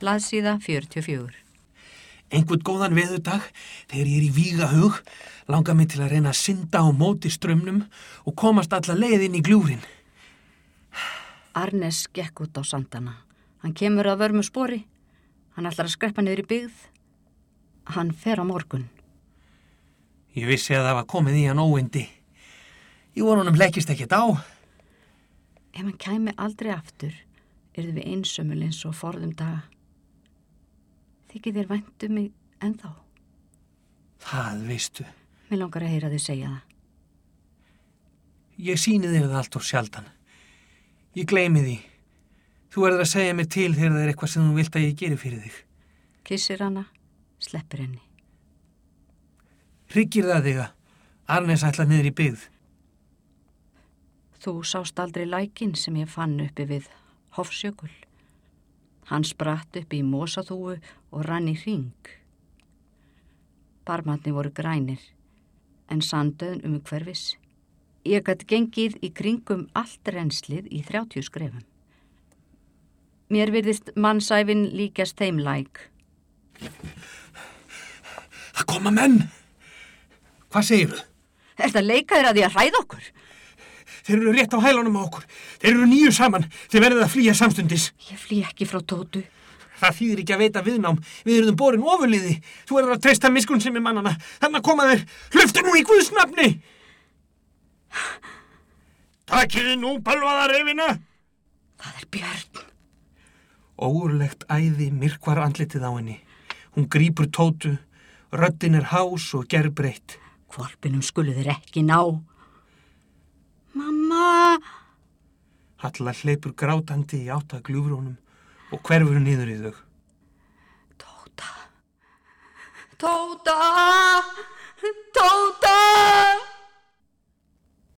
Blaðsíða 44. Einhvern góðan veðurdag, þegar ég í vígahug, langar mig til að reyna að synda á móti straumnum og komast alla leið inn í gljúfrin. Arnes gekk út á sandana. Hann kemur að vörmu spori. Hann ætlar að skreppa niður í byggð. Hann fer á morgun. Ég vissi að það var komið í hann óyndi. Ég von honum leggist ekkert á. Ef hann kæmi aldrei aftur, yrðum við einsömmul eins og forðum daga. Þykir þér vænt mig ennþá? Það veistu. Mér langar að heyra þig segja það. Ég sýni þér það allt of sjaldan. Ég gleymi því. Þú verður að segja mér til þegar það eitthvað sem þú vilt að ég geri fyrir þig. Kissir hana, sleppir henni. Hryggir það þig að Arnes ætla niður í byggð? Þú sást aldrei lækinn sem ég fann uppi við Hofsjökul. Hann spratt upp í mosaþúfu og rann í hring. Barmarnir voru grænir, en sandauðn hverfis. Ég gat gengið í kringum allt renslið í 30 skrefum. Mér virðist mannsævin líkjast þeim læk. Það koma menn! Hvað segirðu? Ertu að leika þér að því að hræða okkur? Þeir eru rétt á hælunum á okkur. Þeir eru 9 saman. Þeir verðið að flýja samstundis. Ég flý ekki frá Tótu. Það þýðir ekki að veita viðnám. Við erum borin ofurliði. Þú verður að treysta miskunnsemi mannanna. Þarna koma þeir. Hlöftu nú í Guðs nafni! Takiði nú bölvaða refina! Það Björn. Ógurlegt æði myrkvar andlitið á henni. Hún grípur Tótu. Röddin hás og gerbreytt. Hvolpinum skulu þeir ekki ná. Mamma! Halla hleypur grátandi í átt að gljúfrónum og hverfur niður í þau. Tóta! Tóta! Tóta!